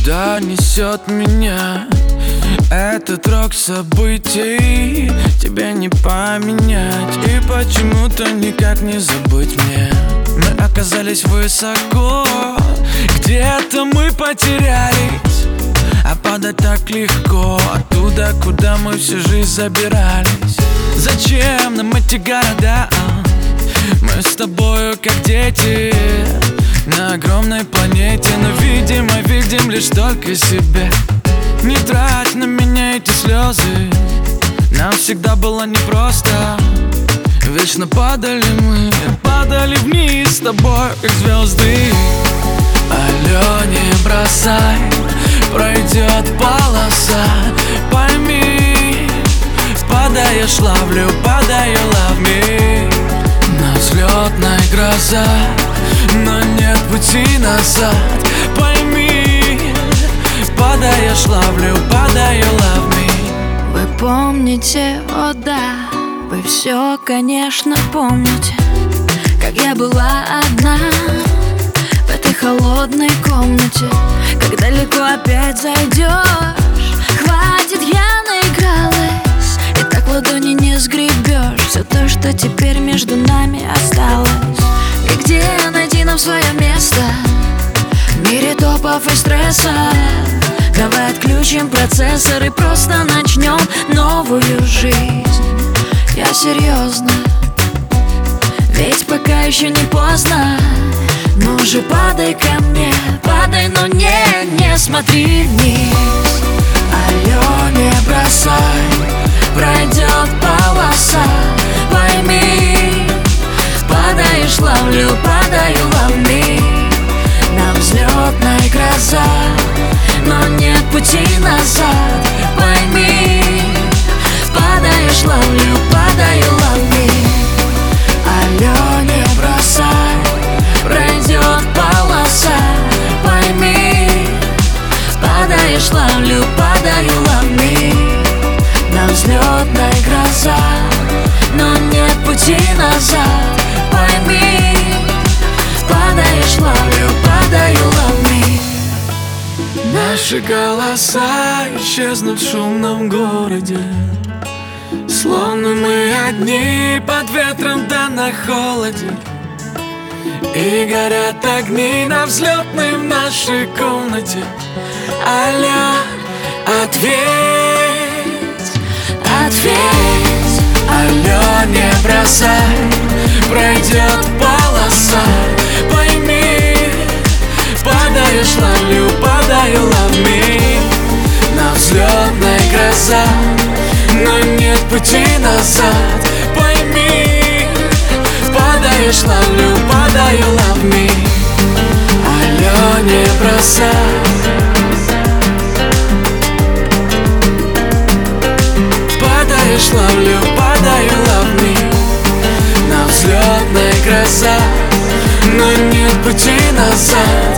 Куда несет меня этот рок событий? Тебе не поменять, и почему-то никак не забыть мне. Мы оказались высоко, где-то мы потерялись, а падать так легко оттуда, куда мы всю жизнь забирались. Зачем нам эти города? Мы с тобою как дети на огромной планете, но видимо видим лишь только себя. Не трать на меня эти слезы, нам всегда было непросто. Вечно падали мы, падали вниз с тобой, как звезды. Алло, не бросай, пройдет полоса, пойми. Падаешь, ловлю, падаю, love me. На взлетной гроза, но нет пути назад, пойми. Падаешь, ловлю, падаю, love me. Вы помните, о да, вы все, конечно, помните, как я была одна в этой холодной комнате. Как далеко опять зайдешь, хватит, я наигралась, и так ладони не сгребешь все то, что теперь между нами осталось. И где найти нам свое место в мире топов и стресса? Давай отключим процессор и просто начнем новую жизнь. Я серьезно, ведь пока еще не поздно. Ну же, падай ко мне, падай, но не смотри вниз. Алло, не бросай, пройдет полоса, пойми. Падаешь, ловлю, падаю, love me. На взлетной гроза, но нет пути назад, пойми. Падаешь, ловлю, падаю, love me. Алло, не бросай, пройдет полоса, пойми. Падаешь, ловлю, падаю, love me. На взлетной гроза, но нет пути назад, пойми. Падаешь, ловлю, падаю, love me. Наши голоса исчезнут в шумном городе, словно мы одни под ветром да на холоде. И горят огни на взлетной в нашей комнате. Алло, ответь, ответь. Алло, не бросай, пройдет полоса, пойми. Падаешь, ловлю, падаю, love me. На взлетной гроза, но нет пути назад, пойми. Падаешь, ловлю, падаю, love me. Алло, не бросай. Падаешь, ловлю, падаю, love me. На взлетной гроза, но нет пути назад,